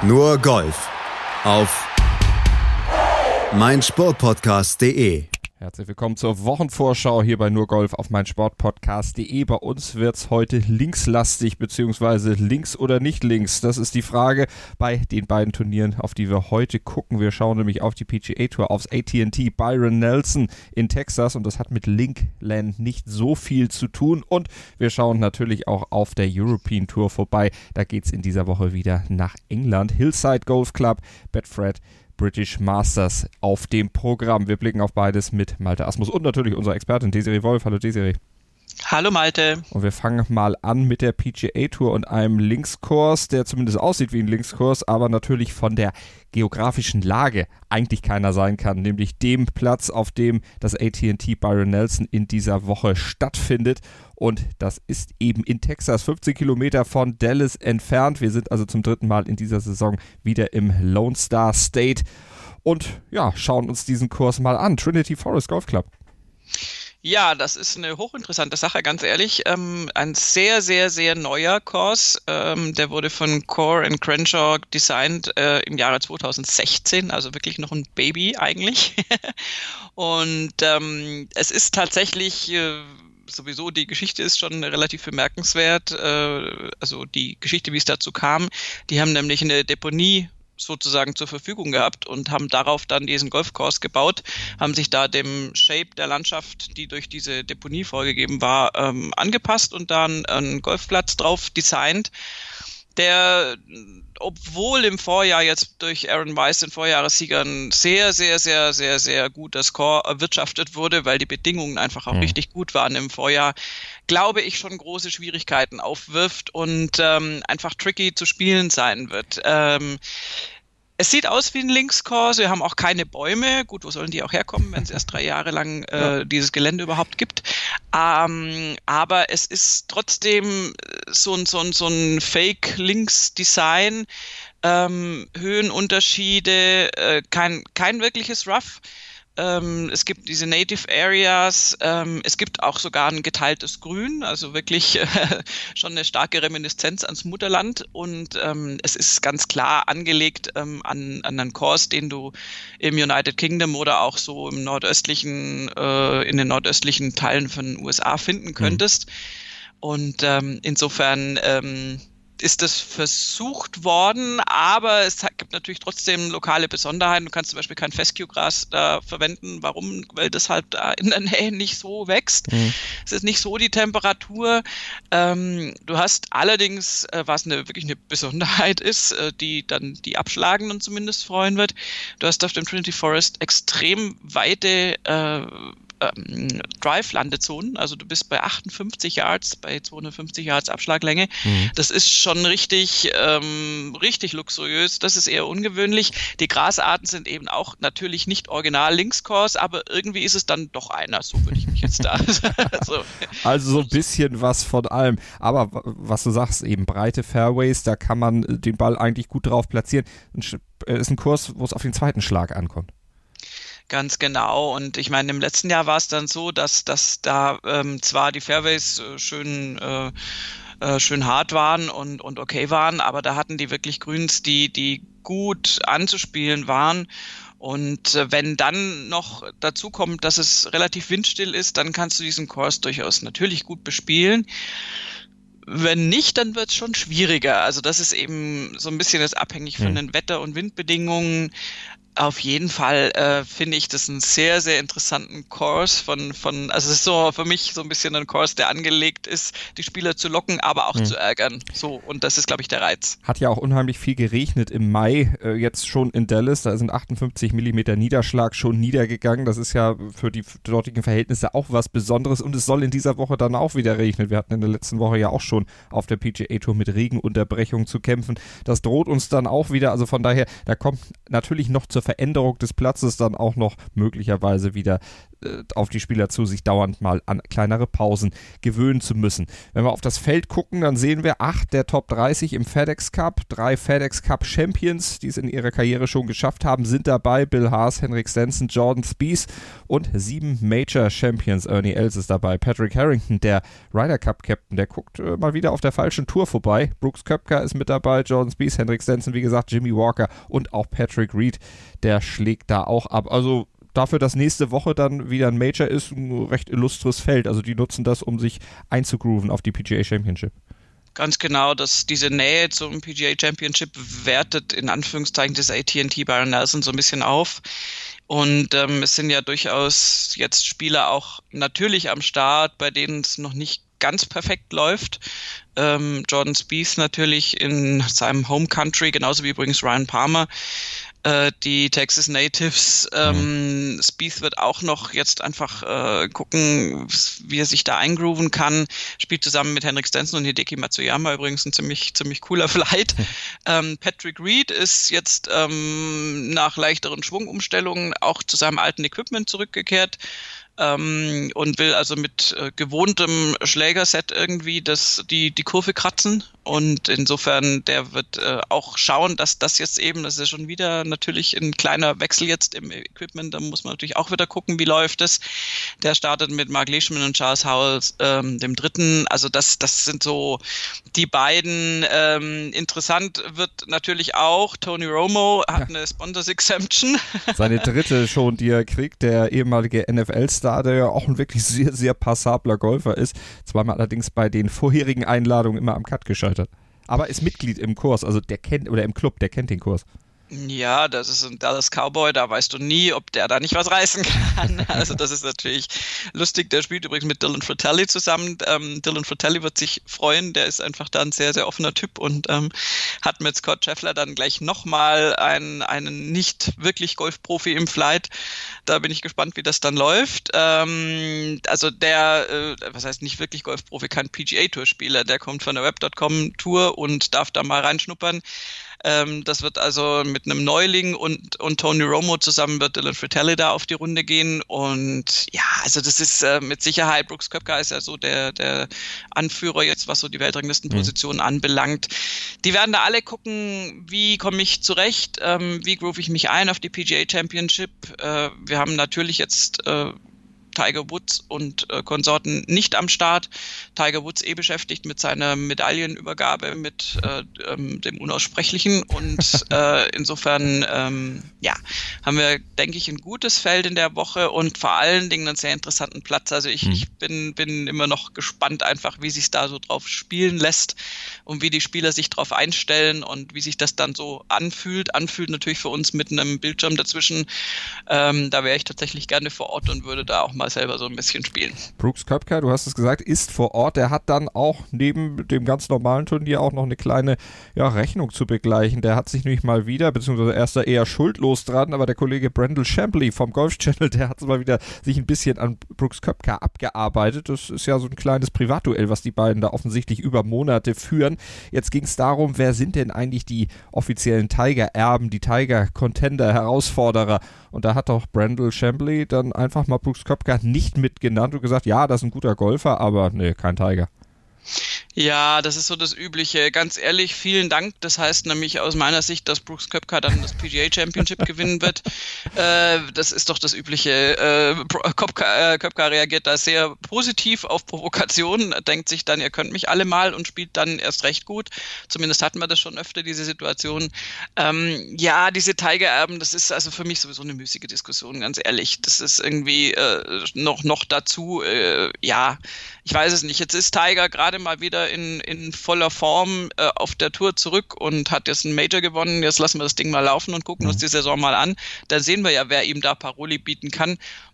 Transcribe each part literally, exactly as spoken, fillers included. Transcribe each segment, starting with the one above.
Nur Golf auf meinsportpodcast punkt de. Herzlich willkommen zur Wochenvorschau hier bei Nur Golf auf meinsportpodcast punkt de. Bei uns wird es heute linkslastig, beziehungsweise links oder nicht links. Das ist die Frage bei den beiden Turnieren, auf die wir heute gucken. Wir schauen nämlich auf die P G A Tour, aufs A T and T Byron Nelson in Texas, und das hat mit Linkland nicht so viel zu tun. Und wir schauen natürlich auch auf der European Tour vorbei. Da geht es in dieser Woche wieder nach England. Hillside Golf Club, Betfred British Masters auf dem Programm. Wir blicken auf beides mit Malte Asmus und natürlich unserer Expertin Desiree Wolf. Hallo Desiree. Hallo Malte. Und wir fangen mal an mit der P G A Tour und einem Linkskurs, der zumindest aussieht wie ein Linkskurs, aber natürlich von der geografischen Lage eigentlich keiner sein kann, nämlich dem Platz, auf dem das A T and T Byron Nelson in dieser Woche stattfindet. Und das ist eben in Texas, fünfzehn Kilometer von Dallas entfernt. Wir sind also zum dritten Mal in dieser Saison wieder im Lone Star State und ja, schauen uns diesen Kurs mal an. Trinity Forest Golf Club. Ja, das ist eine hochinteressante Sache, ganz ehrlich. Ähm, ein sehr, sehr, sehr neuer Kurs. Ähm, der wurde von Core and Crenshaw designt äh, im Jahre zweitausendsechzehn, also wirklich noch ein Baby eigentlich. Und ähm, es ist tatsächlich... Äh, Sowieso, die Geschichte ist schon relativ bemerkenswert, äh, also die Geschichte, wie es dazu kam. Die haben nämlich eine Deponie sozusagen zur Verfügung gehabt und haben darauf dann diesen Golfkurs gebaut, haben sich da dem Shape der Landschaft, die durch diese Deponie vorgegeben war, ähm, angepasst und dann einen Golfplatz drauf designt, der, obwohl im Vorjahr jetzt durch Aaron Wise, den Vorjahressieger, sehr, sehr, sehr, sehr, sehr gut das Score erwirtschaftet wurde, weil die Bedingungen einfach auch mhm. richtig gut waren im Vorjahr, glaube ich, schon große Schwierigkeiten aufwirft und ähm, einfach tricky zu spielen sein wird. Ähm, Es sieht aus wie ein Linkskurs, wir haben auch keine Bäume. Gut, wo sollen die auch herkommen, wenn es erst drei Jahre lang äh, ja. dieses Gelände überhaupt gibt. Ähm, aber es ist trotzdem so ein, so ein, so ein Fake-Links-Design, ähm, Höhenunterschiede, äh, kein, kein wirkliches Rough. Ähm, es gibt diese Native Areas, ähm, es gibt auch sogar ein geteiltes Grün, also wirklich äh, schon eine starke Reminiszenz ans Mutterland, und ähm, es ist ganz klar angelegt ähm, an, an einen Kurs, den du im United Kingdom oder auch so im nordöstlichen, äh, in den nordöstlichen Teilen von den U S A finden könntest. Mhm. Und ähm, insofern ähm, ist das versucht worden, aber es gibt natürlich trotzdem lokale Besonderheiten. Du kannst zum Beispiel kein Fescue-Gras da verwenden. Warum? Weil das halt da in der Nähe nicht so wächst. Mhm. Es ist nicht so die Temperatur. Ähm, du hast allerdings, äh, was eine wirklich eine Besonderheit ist, äh, die dann die Abschlagenden zumindest freuen wird, du hast auf dem Trinity Forest extrem weite äh, Drive-Landezonen, also du bist bei achtundfünfzig Yards, bei zweihundertfünfzig Yards Abschlaglänge. Mhm. Das ist schon richtig, ähm, richtig luxuriös. Das ist eher ungewöhnlich. Die Grasarten sind eben auch natürlich nicht original Linkskurs, aber irgendwie ist es dann doch einer. So würde ich mich jetzt da. so. Also so ein bisschen was von allem. Aber was du sagst, eben breite Fairways, da kann man den Ball eigentlich gut drauf platzieren. Ist ein Kurs, wo es auf den zweiten Schlag ankommt. Ganz genau. Und ich meine, im letzten Jahr war es dann so, dass, dass da ähm, zwar die Fairways äh, schön, äh, äh, schön hart waren und, und okay waren, aber da hatten die wirklich Grüns, die, die gut anzuspielen waren. Und äh, wenn dann noch dazu kommt, dass es relativ windstill ist, dann kannst du diesen Kurs durchaus natürlich gut bespielen. Wenn nicht, dann wird es schon schwieriger. Also das ist eben so ein bisschen das abhängig von den Wetter- und Windbedingungen. Auf jeden Fall äh, finde ich das einen sehr, sehr interessanten Kurs von, von, also es ist so für mich so ein bisschen ein Kurs, der angelegt ist, die Spieler zu locken, aber auch hm. zu ärgern. So, und das ist, glaube ich, der Reiz. Hat ja auch unheimlich viel geregnet im Mai, äh, jetzt schon in Dallas, da sind achtundfünfzig Millimeter Niederschlag schon niedergegangen. Das ist ja für die dortigen Verhältnisse auch was Besonderes, und es soll in dieser Woche dann auch wieder regnen. Wir hatten in der letzten Woche ja auch schon auf der P G A Tour mit Regenunterbrechungen zu kämpfen. Das droht uns dann auch wieder, also von daher, da kommt natürlich noch zur große Veränderung des Platzes dann auch noch möglicherweise wieder äh, auf die Spieler zu, sich dauernd mal an kleinere Pausen gewöhnen zu müssen. Wenn wir auf das Feld gucken, dann sehen wir acht der Top dreißig im FedEx Cup, drei FedEx Cup Champions, die es in ihrer Karriere schon geschafft haben, sind dabei. Bill Haas, Henrik Stenson, Jordan Spieth und sieben Major Champions. Ernie Els ist dabei. Patrick Harrington, der Ryder Cup Captain, der guckt äh, mal wieder auf der falschen Tour vorbei. Brooks Koepka ist mit dabei, Jordan Spieth, Henrik Stenson, wie gesagt, Jimmy Walker und auch Patrick Reed, der schlägt da auch ab. Also dafür, dass nächste Woche dann wieder ein Major ist, ein recht illustres Feld. Also die nutzen das, um sich einzugrooven auf die P G A Championship. Ganz genau, dass diese Nähe zum P G A Championship wertet in Anführungszeichen das A T and T Byron Nelson so ein bisschen auf. Und ähm, es sind ja durchaus jetzt Spieler auch natürlich am Start, bei denen es noch nicht ganz perfekt läuft. Ähm, Jordan Spieth natürlich in seinem Home Country, genauso wie übrigens Ryan Palmer. Äh, die Texas Natives, ähm, mhm. Spieth wird auch noch jetzt einfach äh, gucken, wie er sich da eingrooven kann. Spielt zusammen mit Henrik Stenson und Hideki Matsuyama, übrigens ein ziemlich ziemlich cooler Flight. Mhm. Ähm, Patrick Reed ist jetzt ähm, nach leichteren Schwungumstellungen auch zu seinem alten Equipment zurückgekehrt. Ähm, und will also mit äh, gewohntem Schlägerset irgendwie das, die, die Kurve kratzen. Und insofern, der wird äh, auch schauen, dass das jetzt eben, das ist ja schon wieder natürlich ein kleiner Wechsel jetzt im Equipment, da muss man natürlich auch wieder gucken, wie läuft es. Der startet mit Mark Leishman und Charles Howell, ähm, dem Dritten. Also das, das sind so die beiden. Ähm, interessant wird natürlich auch, Tony Romo hat ja eine Sponsors Exemption. Seine dritte schon, die er kriegt, der ehemalige N F L-Star, der ja auch ein wirklich sehr, sehr passabler Golfer ist. Zweimal allerdings bei den vorherigen Einladungen immer am Cut gescheitert. Aber ist Mitglied im Kurs, also der kennt, oder im Club, der kennt den Kurs. Ja, das ist ein Dallas Cowboy, da weißt du nie, ob der da nicht was reißen kann. Also das ist natürlich lustig. Der spielt übrigens mit Dylan Fratelli zusammen. Ähm, Dylan Fratelli wird sich freuen, der ist einfach da ein sehr, sehr offener Typ und ähm, hat mit Scott Scheffler dann gleich nochmal einen, einen nicht wirklich Golfprofi im Flight. Da bin ich gespannt, wie das dann läuft. Ähm, also der, äh, was heißt nicht wirklich Golfprofi, kein P G A-Tour-Spieler, der kommt von der Web Punkt com Tour und darf da mal reinschnuppern. Ähm, das wird also mit einem Neuling und, und Tony Romo zusammen wird Dylan Fratelli da auf die Runde gehen. Und ja, also das ist äh, mit Sicherheit, Brooks Koepka ist ja so der, der Anführer jetzt, was so die Weltranglistenpositionen mhm. anbelangt. Die werden da alle gucken, wie komme ich zurecht, ähm, wie groove ich mich ein auf die P G A Championship. Äh, wir haben natürlich jetzt äh, Tiger Woods und äh, Konsorten nicht am Start. Tiger Woods eh beschäftigt mit seiner Medaillenübergabe, mit äh, ähm, dem Unaussprechlichen und äh, insofern ähm, ja, haben wir, denke ich, ein gutes Feld in der Woche und vor allen Dingen einen sehr interessanten Platz. Also ich, mhm. ich bin, bin immer noch gespannt einfach, wie sich da so drauf spielen lässt und wie die Spieler sich drauf einstellen und wie sich das dann so anfühlt. Anfühlt natürlich für uns mit einem Bildschirm dazwischen. Ähm, da wäre ich tatsächlich gerne vor Ort und würde da auch mal selber so ein bisschen spielen. Brooks Koepka, du hast es gesagt, ist vor Ort. Der hat dann auch neben dem ganz normalen Turnier auch noch eine kleine ja, Rechnung zu begleichen. Der hat sich nämlich mal wieder, beziehungsweise er ist da eher schuldlos dran, aber der Kollege Brandel Chambly vom Golf Channel, der hat mal wieder sich ein bisschen an Brooks Koepka abgearbeitet. Das ist ja so ein kleines Privatduell, was die beiden da offensichtlich über Monate führen. Jetzt ging es darum, wer sind denn eigentlich die offiziellen Tiger-Erben, die Tiger-Contender, Herausforderer? Und da hat doch Brandel Chambly dann einfach mal Brooks Koepka nicht mitgenannt und gesagt, ja, das ist ein guter Golfer, aber nee, kein Tiger. Ja, das ist so das Übliche. Ganz ehrlich, vielen Dank. Das heißt nämlich aus meiner Sicht, dass Brooks Koepka dann das P G A Championship gewinnen wird. Äh, das ist doch das Übliche. Äh, Koepka, äh, Koepka reagiert da sehr positiv auf Provokation, denkt sich dann, ihr könnt mich alle mal und spielt dann erst recht gut. Zumindest hatten wir das schon öfter, diese Situation. Ähm, ja, diese Tiger-Erben, das ist also für mich sowieso eine müßige Diskussion, ganz ehrlich. Das ist irgendwie äh, noch, noch dazu, äh, ja, ich weiß es nicht. Jetzt ist Tiger gerade mal wieder in, in voller Form äh, auf der Tour zurück und hat jetzt einen Major gewonnen. Jetzt lassen wir das Ding mal laufen und gucken uns die Saison mal an. Da sehen wir ja, wer ihm da Paroli bieten kann.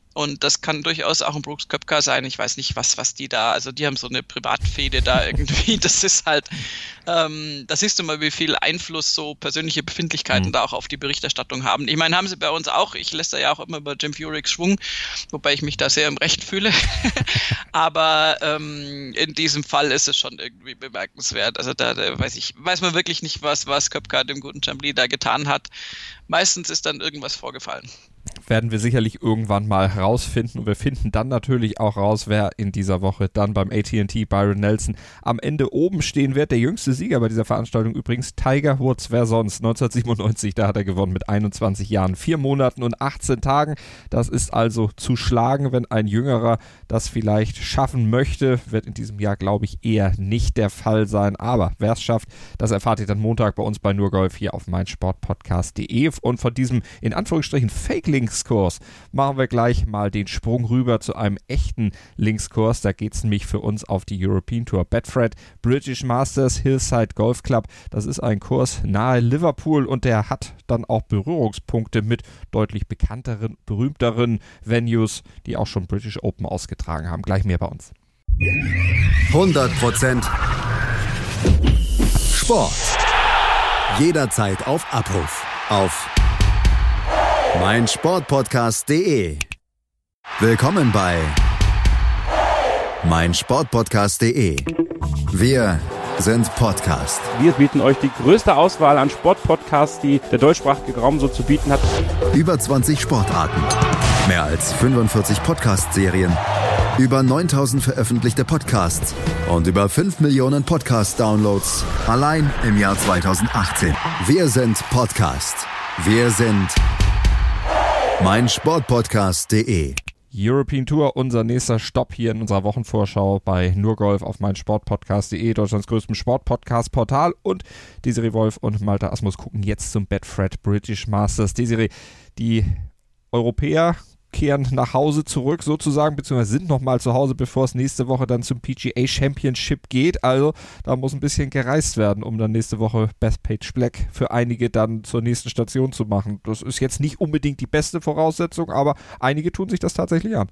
Und das kann durchaus auch ein Brooks Koepka sein. Ich weiß nicht, was, was die da, also die haben so eine Privatfehde da irgendwie. Das ist halt, ähm, da siehst du mal, wie viel Einfluss so persönliche Befindlichkeiten mhm. da auch auf die Berichterstattung haben. Ich meine, haben sie bei uns auch. Ich lästere ja auch immer über Jim Furyk's Schwung, wobei ich mich da sehr im Recht fühle. Aber ähm, in diesem Fall ist es schon irgendwie bemerkenswert. Also da, da weiß ich, weiß man wirklich nicht, was, was Koepka dem guten Chambly da getan hat. Meistens ist dann irgendwas vorgefallen. Werden wir sicherlich irgendwann mal herausfinden und wir finden dann natürlich auch raus, wer in dieser Woche dann beim A T and T Byron Nelson am Ende oben stehen wird. Der jüngste Sieger bei dieser Veranstaltung übrigens Tiger Woods, wer sonst? neunzehnhundertsiebenundneunzig, da hat er gewonnen mit einundzwanzig Jahren, vier Monaten und achtzehn Tagen. Das ist also zu schlagen, wenn ein Jüngerer das vielleicht schaffen möchte. Wird in diesem Jahr, glaube ich, eher nicht der Fall sein. Aber wer es schafft, das erfahrt ihr dann Montag bei uns bei nur Golf hier auf meinsportpodcast punkt de. Und von diesem in Anführungsstrichen Fake-Linkskurs machen wir gleich mal den Sprung rüber zu einem echten Linkskurs. Da geht es nämlich für uns auf die European Tour. Betfred British Masters Hillside Golf Club. Das ist ein Kurs nahe Liverpool und der hat dann auch Berührungspunkte mit deutlich bekannteren, berühmteren Venues, die auch schon British Open ausgetragen haben. Gleich mehr bei uns. hundert Prozent Sport. Jederzeit auf Abruf. Auf meinsportpodcast punkt de. Willkommen bei meinsportpodcast punkt de. Wir sind Podcast. Wir bieten euch die größte Auswahl an Sportpodcasts, die der deutschsprachige Raum so zu bieten hat. Über zwanzig Sportarten, mehr als fünfundvierzig Podcast-Serien, über neuntausend veröffentlichte Podcasts und über fünf Millionen Podcast-Downloads allein im Jahr zweitausendachtzehn. Wir sind Podcast. Wir sind meinsportpodcast punkt de. European Tour, unser nächster Stopp hier in unserer Wochenvorschau bei nur Golf auf meinsportpodcast punkt de, Deutschlands größtem Sportpodcast-Portal. Und Desiree Wolf und Malte Asmus gucken jetzt zum Betfred British Masters. Desiree, die Europäer kehren nach Hause zurück sozusagen, beziehungsweise sind nochmal zu Hause, bevor es nächste Woche dann zum P G A Championship geht. Also da muss ein bisschen gereist werden, um dann nächste Woche Bethpage Black für einige dann zur nächsten Station zu machen. Das ist jetzt nicht unbedingt die beste Voraussetzung, aber einige tun sich das tatsächlich an.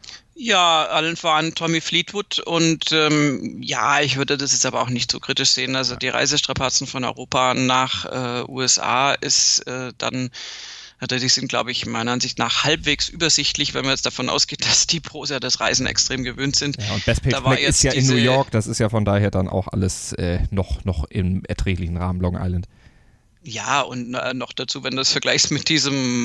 Ja, allen voran Tommy Fleetwood und ähm, ja, ich würde das jetzt aber auch nicht so kritisch sehen. Also die Reisestrapazen von Europa nach äh, U S A ist äh, dann Die sind, glaube ich, meiner Ansicht nach halbwegs übersichtlich, wenn man jetzt davon ausgeht, dass die Pros ja das Reisen extrem gewöhnt sind. Ja, und Bethpage Black ist ja in New York, das ist ja von daher dann auch alles äh, noch, noch im erträglichen Rahmen, Long Island. Ja, und äh, noch dazu, wenn du es vergleichst mit diesem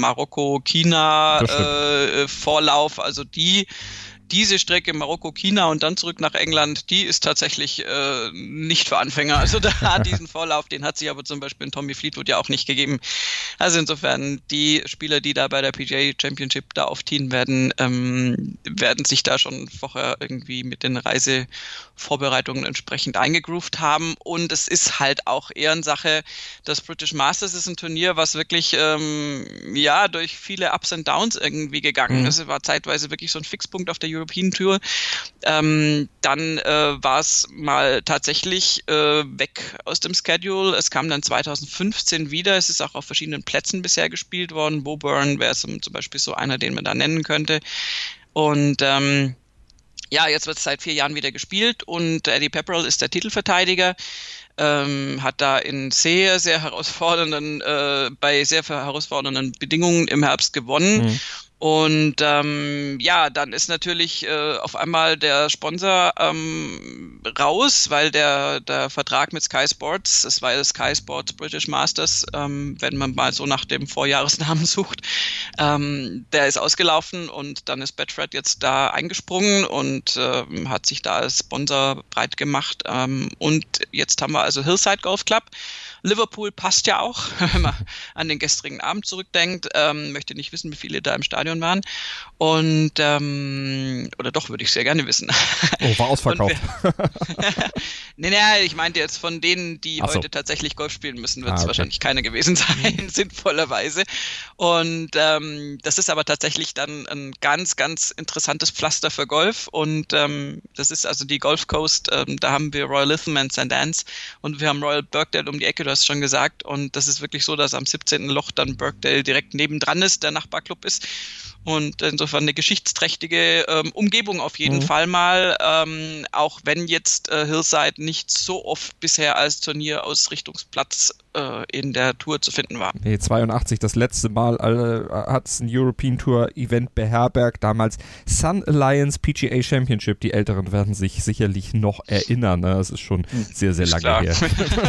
Marokko-China-Vorlauf, äh, also die Diese Strecke Marokko-China und dann zurück nach England, die ist tatsächlich äh, nicht für Anfänger. Also da diesen Vorlauf, den hat sich aber zum Beispiel Tommy Fleetwood ja auch nicht gegeben. Also insofern, die Spieler, die da bei der P G A Championship da aufziehen werden, ähm, werden sich da schon vorher irgendwie mit den Reisevorbereitungen entsprechend eingegroovt haben. Und es ist halt auch Ehrensache. Das British Masters ist ein Turnier, was wirklich ähm, ja durch viele Ups und Downs irgendwie gegangen mhm. ist. Es war zeitweise wirklich so ein Fixpunkt auf der European Tour. Ähm, dann äh, war es mal tatsächlich äh, weg aus dem Schedule. Es kam dann zweitausendfünfzehn wieder. Es ist auch auf verschiedenen Plätzen bisher gespielt worden. Woburn wäre zum Beispiel so einer, den man da nennen könnte. Und ähm, ja, jetzt wird es seit vier Jahren wieder gespielt und Eddie Pepperell ist der Titelverteidiger. Ähm, hat da in sehr, sehr herausfordernden, äh, bei sehr herausfordernden Bedingungen im Herbst gewonnen. Mhm. Und ähm, ja, dann ist natürlich äh, auf einmal der Sponsor ähm, raus, weil der, der Vertrag mit Sky Sports, das war ja Sky Sports British Masters, ähm, wenn man mal so nach dem Vorjahresnamen sucht, ähm, der ist ausgelaufen und dann ist Betfred jetzt da eingesprungen und ähm, hat sich da als Sponsor breit gemacht. Ähm, und jetzt haben wir also Hillside Golf Club. Liverpool passt ja auch, wenn man an den gestrigen Abend zurückdenkt. Ähm, möchte nicht wissen, wie viele da im Stadion waren. Und, ähm, oder doch, würde ich sehr gerne wissen. Oh, war ausverkauft. nee, nee, ich meinte jetzt von denen, die Ach so. heute tatsächlich Golf spielen müssen, wird es ah, okay. wahrscheinlich keine gewesen sein, sinnvollerweise. Und ähm, das ist aber tatsächlich dann ein ganz, ganz interessantes Pflaster für Golf. Und ähm, das ist also die Gulf Coast, ähm, da haben wir Royal Lytham and Saint Anne's und wir haben Royal Birkdale um die Ecke, du hast schon gesagt. Und das ist wirklich so, dass am siebzehnten Loch dann Birkdale direkt nebendran ist, der Nachbarclub ist. Und insofern eine geschichtsträchtige ähm, Umgebung auf jeden mhm. Fall mal, ähm, auch wenn jetzt äh, Hillside nicht so oft bisher als Turnierausrichtungsplatz äh, in der Tour zu finden war. Nee, zweiundachtzig das letzte Mal äh, hat es ein European Tour Event beherbergt, damals Sun Alliance P G A Championship. Die Älteren werden sich sicherlich noch erinnern, ne? Das ist schon sehr, sehr lange klar. her.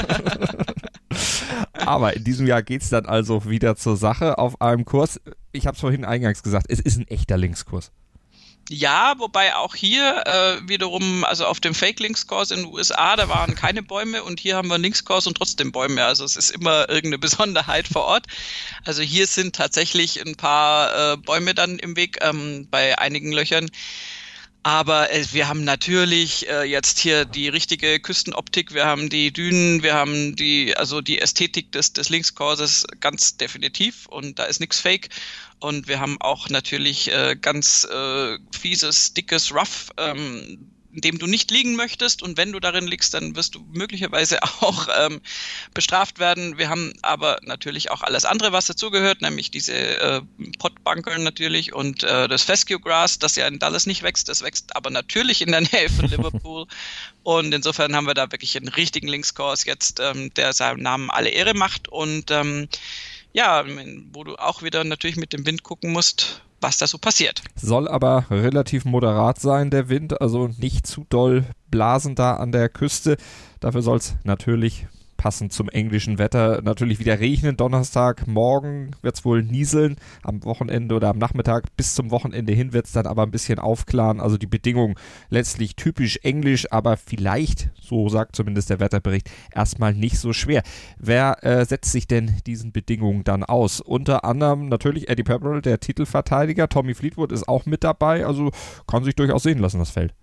Aber in diesem Jahr geht es dann also wieder zur Sache auf einem Kurs. Ich habe es vorhin eingangs gesagt, es ist ein echter Linkskurs. Ja, wobei auch hier äh, wiederum, also auf dem Fake-Linkskurs in den U S A, da waren keine Bäume und hier haben wir einen Linkskurs und trotzdem Bäume. Also es ist immer irgendeine Besonderheit vor Ort. Also hier sind tatsächlich ein paar äh, Bäume dann im Weg ähm, bei einigen Löchern. Aber äh, wir haben natürlich äh, jetzt hier die richtige Küstenoptik, wir haben die Dünen, wir haben die, also die Ästhetik des, des Linkskurses ganz definitiv und da ist nichts fake. Und wir haben auch natürlich äh, ganz äh, fieses, dickes Rough, ähm, in dem du nicht liegen möchtest. Und wenn du darin liegst, dann wirst du möglicherweise auch ähm, bestraft werden. Wir haben aber natürlich auch alles andere, was dazugehört, nämlich diese äh, Potbunkern natürlich und äh, das Fescue Grass, das ja in Dallas nicht wächst. Das wächst aber natürlich in der Nähe von Liverpool. Und insofern haben wir da wirklich einen richtigen Linkskurs jetzt, ähm, der seinem Namen alle Ehre macht. Und ähm, ja, wo du auch wieder natürlich mit dem Wind gucken musst, was da so passiert. Soll aber relativ moderat sein, der Wind, also nicht zu doll blasen da an der Küste. Dafür soll es natürlich passend zum englischen Wetter natürlich wieder regnen. Donnerstag, morgen wird es wohl nieseln. Am Wochenende oder am Nachmittag bis zum Wochenende hin wird es dann aber ein bisschen aufklaren. Also die Bedingungen letztlich typisch englisch, aber vielleicht, so sagt zumindest der Wetterbericht, erstmal nicht so schwer. Wer äh, setzt sich denn diesen Bedingungen dann aus? Unter anderem natürlich Eddie Pepperell, der Titelverteidiger. Tommy Fleetwood ist auch mit dabei, also kann sich durchaus sehen lassen, das Feld.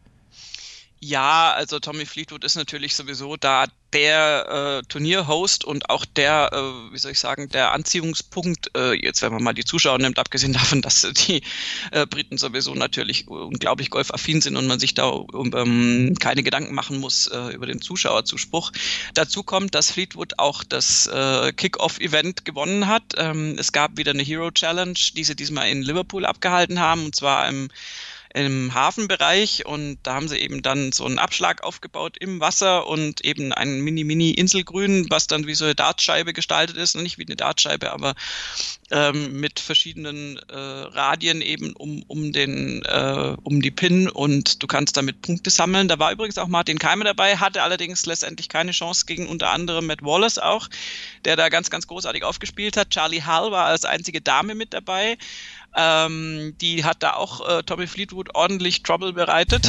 Ja, also Tommy Fleetwood ist natürlich sowieso da der äh, Turnierhost und auch der, äh, wie soll ich sagen, der Anziehungspunkt, äh, jetzt wenn man mal die Zuschauer nimmt, abgesehen davon, dass die äh, Briten sowieso natürlich unglaublich golfaffin sind und man sich da um, um, keine Gedanken machen muss äh, über den Zuschauerzuspruch. Dazu kommt, dass Fleetwood auch das äh, Kick-Off-Event gewonnen hat. Ähm, es gab wieder eine Hero Challenge, die sie diesmal in Liverpool abgehalten haben, und zwar im im Hafenbereich, und da haben sie eben dann so einen Abschlag aufgebaut im Wasser und eben ein Mini-Mini-Inselgrün, was dann wie so eine Dartscheibe gestaltet ist, nicht wie eine Dartscheibe, aber ähm, mit verschiedenen äh, Radien eben um um den äh, um die Pin, und du kannst damit Punkte sammeln. Da war übrigens auch Martin Keimer dabei, hatte allerdings letztendlich keine Chance gegen unter anderem Matt Wallace auch, der da ganz, ganz großartig aufgespielt hat. Charlie Hull war als einzige Dame mit dabei. Ähm, die hat da auch äh, Tommy Fleetwood ordentlich Trouble bereitet.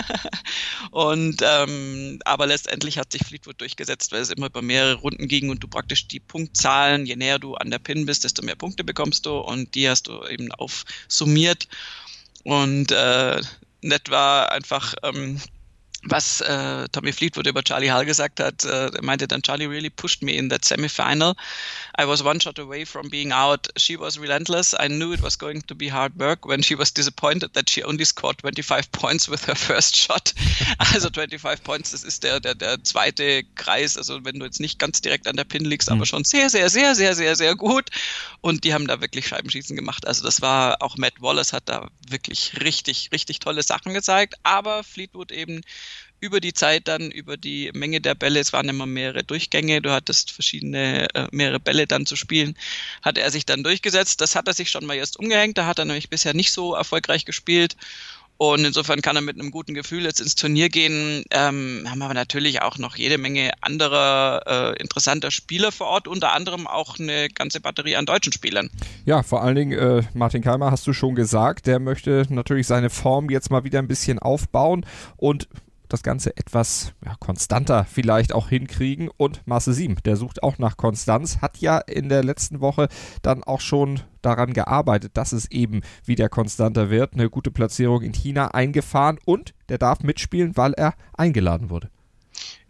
und ähm, aber letztendlich hat sich Fleetwood durchgesetzt, weil es immer über mehrere Runden ging und du praktisch die Punktzahlen, je näher du an der Pin bist, desto mehr Punkte bekommst du, und die hast du eben aufsummiert. Und äh, nett war einfach, ähm, was äh, Tommy Fleetwood über Charlie Hull gesagt hat. Äh, er meinte dann, Charlie really pushed me in that semi-final. I was one shot away from being out. She was relentless. I knew it was going to be hard work when she was disappointed that she only scored twenty-five points with her first shot. Also twenty-five Points, das ist der, der, der zweite Kreis. Also wenn du jetzt nicht ganz direkt an der Pin liegst, mhm. aber schon sehr, sehr, sehr, sehr, sehr, sehr gut. Und die haben da wirklich Scheibenschießen gemacht. Also das war, auch Matt Wallace hat da wirklich richtig, richtig tolle Sachen gezeigt. Aber Fleetwood eben über die Zeit dann, über die Menge der Bälle, es waren immer mehrere Durchgänge, du hattest verschiedene, äh, mehrere Bälle dann zu spielen, hat er sich dann durchgesetzt. Das hat er sich schon mal erst umgehängt, da hat er nämlich bisher nicht so erfolgreich gespielt. Und insofern kann er mit einem guten Gefühl jetzt ins Turnier gehen. Ähm, haben aber natürlich auch noch jede Menge anderer äh, interessanter Spieler vor Ort, unter anderem auch eine ganze Batterie an deutschen Spielern. Ja, vor allen Dingen äh, Martin Keimer, hast du schon gesagt, der möchte natürlich seine Form jetzt mal wieder ein bisschen aufbauen und das Ganze etwas ja, konstanter vielleicht auch hinkriegen. Und Marcel Siem, der sucht auch nach Konstanz, hat ja in der letzten Woche dann auch schon daran gearbeitet, dass es eben wieder konstanter wird. Eine gute Platzierung in China eingefahren, und der darf mitspielen, weil er eingeladen wurde.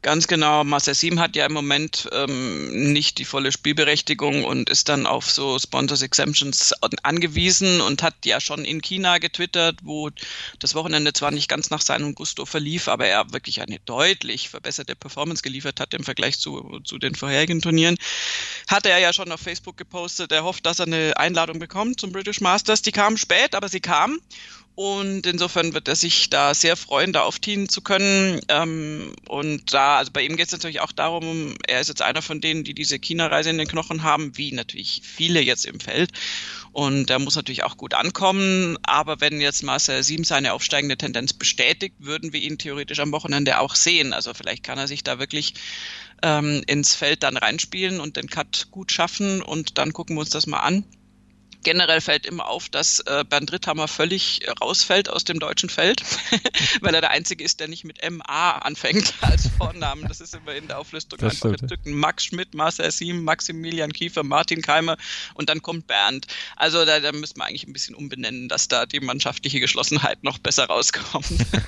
Ganz genau. Master sieben hat ja im Moment ähm, nicht die volle Spielberechtigung und ist dann auf so Sponsors Exemptions angewiesen und hat ja schon in China getwittert, wo das Wochenende zwar nicht ganz nach seinem Gusto verlief, aber er wirklich eine deutlich verbesserte Performance geliefert hat im Vergleich zu, zu den vorherigen Turnieren. Hatte er ja schon auf Facebook gepostet, er hofft, dass er eine Einladung bekommt zum British Masters. Die kam spät, aber sie kam. Und insofern wird er sich da sehr freuen, da aufziehen zu können. Ähm, und da, also bei ihm geht es natürlich auch darum, er ist jetzt einer von denen, die diese China-Reise in den Knochen haben, wie natürlich viele jetzt im Feld. Und er muss natürlich auch gut ankommen. Aber wenn jetzt Master sieben seine aufsteigende Tendenz bestätigt, würden wir ihn theoretisch am Wochenende auch sehen. Also vielleicht kann er sich da wirklich ähm, ins Feld dann reinspielen und den Cut gut schaffen. Und dann gucken wir uns das mal an. Generell fällt immer auf, dass äh, Bernd Ritthammer völlig rausfällt aus dem deutschen Feld, weil er der Einzige ist, der nicht mit M A anfängt als Vornamen. Das ist immer in der Auflistung das einfach entzückend. Max Schmidt, Marcel Siem, Maximilian Kiefer, Martin Keimer und dann kommt Bernd. Also da, da müssen wir eigentlich ein bisschen umbenennen, dass da die mannschaftliche Geschlossenheit noch besser rauskommt.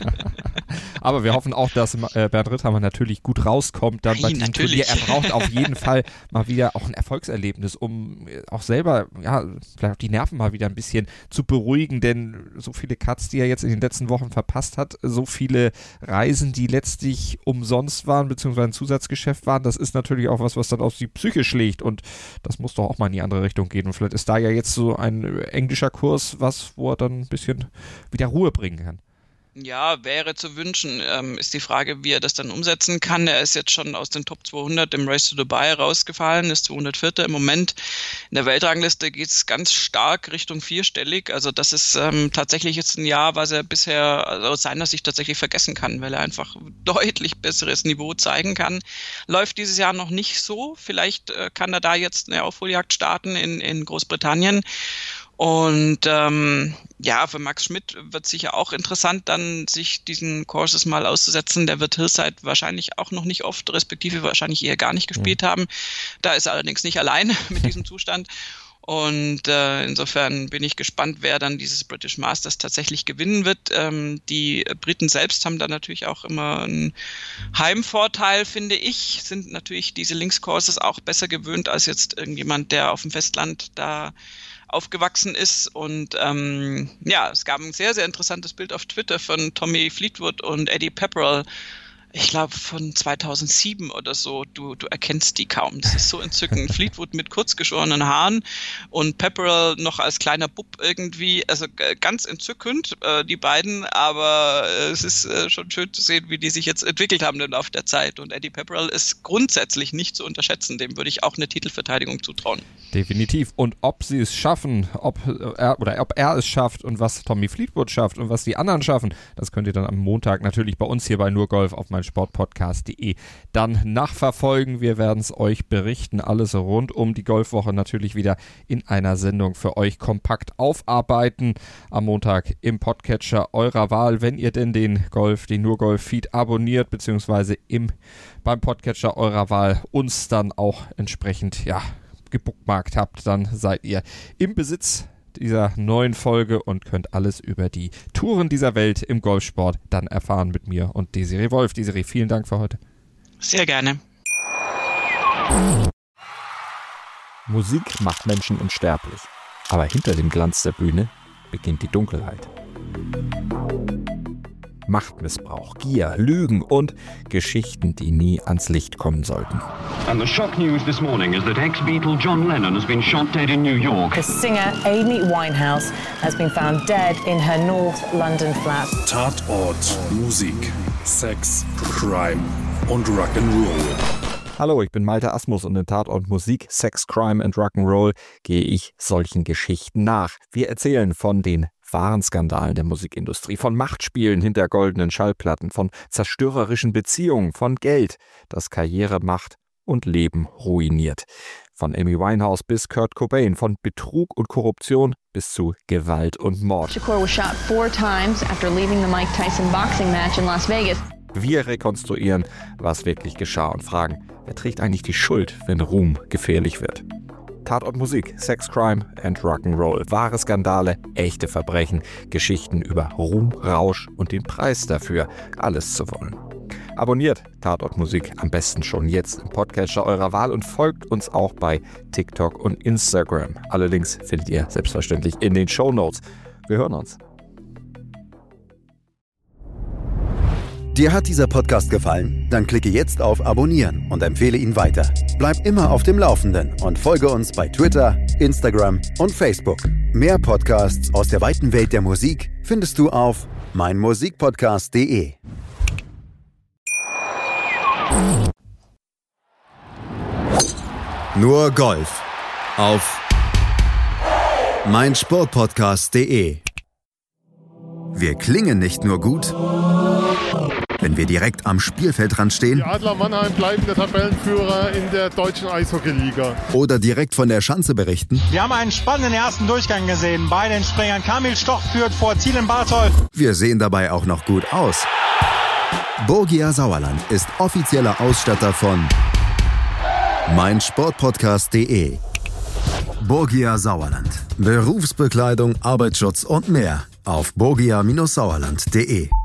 Aber wir hoffen auch, dass äh, Bernd Ritthammer natürlich gut rauskommt dann Nein, bei diesem Turnier. Er braucht auf jeden Fall mal wieder auch ein Erfolgserlebnis, um äh, auch selber, ja, vielleicht auch die Nerven mal wieder ein bisschen zu beruhigen, denn so viele Cuts, die er jetzt in den letzten Wochen verpasst hat, so viele Reisen, die letztlich umsonst waren, beziehungsweise ein Zusatzgeschäft waren, das ist natürlich auch was, was dann auf die Psyche schlägt und das muss doch auch mal in die andere Richtung gehen und vielleicht ist da ja jetzt so ein englischer Kurs, was, wo er dann ein bisschen wieder Ruhe bringen kann. Ja, wäre zu wünschen, ähm, ist die Frage, wie er das dann umsetzen kann. Er ist jetzt schon aus den Top zweihundert im Race to Dubai rausgefallen, ist zweihundertvierter im Moment. In der Weltrangliste geht es ganz stark Richtung vierstellig. Also das ist ähm, tatsächlich jetzt ein Jahr, was er bisher also aus seiner Sicht tatsächlich vergessen kann, weil er einfach deutlich besseres Niveau zeigen kann. Läuft dieses Jahr noch nicht so. Vielleicht äh, kann er da jetzt eine Aufholjagd starten in, in Großbritannien. Und ähm, ja, für Max Schmidt wird sicher auch interessant, dann sich diesen Courses mal auszusetzen. Der wird Hillside wahrscheinlich auch noch nicht oft, respektive wahrscheinlich eher gar nicht gespielt mhm. haben. Da ist er allerdings nicht allein mit diesem Zustand. Und äh, insofern bin ich gespannt, wer dann dieses British Masters tatsächlich gewinnen wird. Ähm, die Briten selbst haben da natürlich auch immer einen Heimvorteil, finde ich. Sind natürlich diese Links-Courses auch besser gewöhnt als jetzt irgendjemand, der auf dem Festland da aufgewachsen ist und ähm, ja, es gab ein sehr, sehr interessantes Bild auf Twitter von Tommy Fleetwood und Eddie Pepperell, ich glaube von zweitausendsieben oder so, du, du erkennst die kaum, das ist so entzückend. Fleetwood mit kurz geschorenen Haaren und Pepperell noch als kleiner Bub irgendwie, also ganz entzückend, äh, die beiden, aber äh, es ist äh, schon schön zu sehen, wie die sich jetzt entwickelt haben im Laufe der Zeit und Eddie Pepperell ist grundsätzlich nicht zu unterschätzen, dem würde ich auch eine Titelverteidigung zutrauen. Definitiv. Und ob sie es schaffen, ob er oder ob er es schafft und was Tommy Fleetwood schafft und was die anderen schaffen, das könnt ihr dann am Montag natürlich bei uns hier bei Nur Golf auf mein Sportpodcast punkt de dann nachverfolgen. Wir werden es euch berichten. Alles rund um die Golfwoche natürlich wieder in einer Sendung für euch kompakt aufarbeiten. Am Montag im Podcatcher eurer Wahl, wenn ihr denn den Golf, den Nur Golf Feed abonniert, beziehungsweise im, beim Podcatcher eurer Wahl uns dann auch entsprechend, ja, gebookmarkt habt, dann seid ihr im Besitz dieser neuen Folge und könnt alles über die Touren dieser Welt im Golfsport dann erfahren mit mir und Desiree Wolf. Desiree, vielen Dank für heute. Sehr gerne. Musik macht Menschen unsterblich, aber hinter dem Glanz der Bühne beginnt die Dunkelheit. Machtmissbrauch, Gier, Lügen und Geschichten, die nie ans Licht kommen sollten. And the shock news this morning is that ex-Beatle John Lennon has been shot dead in New York. The singer Amy Winehouse has been found dead in her North London flat. Tatort, Musik, Sex, Crime und Rock'n'Roll. Hallo, ich bin Malte Asmus und in Tatort Musik, Sex, Crime and Rock'n'Roll gehe ich solchen Geschichten nach. Wir erzählen von den wahren Skandalen der Musikindustrie, von Machtspielen hinter goldenen Schallplatten, von zerstörerischen Beziehungen, von Geld, das Karriere macht und Leben ruiniert. Von Amy Winehouse bis Kurt Cobain, von Betrug und Korruption bis zu Gewalt und Mord. Shakur was shot four times after leaving the Mike Tyson boxing match in Las Vegas. Wir rekonstruieren, was wirklich geschah und fragen, wer trägt eigentlich die Schuld, wenn Ruhm gefährlich wird? Tatort Musik, Sex, Crime and Rock'n'Roll. Wahre Skandale, echte Verbrechen, Geschichten über Ruhm, Rausch und den Preis dafür, alles zu wollen. Abonniert Tatort Musik am besten schon jetzt im Podcatcher eurer Wahl und folgt uns auch bei TikTok und Instagram. Alle Links findet ihr selbstverständlich in den Shownotes. Wir hören uns. Dir hat dieser Podcast gefallen? Dann klicke jetzt auf Abonnieren und empfehle ihn weiter. Bleib immer auf dem Laufenden und folge uns bei Twitter, Instagram und Facebook. Mehr Podcasts aus der weiten Welt der Musik findest du auf meinmusikpodcast punkt de. Nur Golf auf meinsportpodcast punkt de. Wir klingen nicht nur gut, wenn wir direkt am Spielfeldrand stehen. Die Adler Mannheim bleiben der Tabellenführer in der deutschen Eishockeyliga. Oder direkt von der Schanze berichten. Wir haben einen spannenden ersten Durchgang gesehen. Bei den Springern Kamil Stoch führt vor Zielen Barthold. Wir sehen dabei auch noch gut aus. Borgia Sauerland ist offizieller Ausstatter von meinsportpodcast punkt de. Borgia Sauerland. Berufsbekleidung, Arbeitsschutz und mehr auf borgia Bindestrich sauerland punkt de.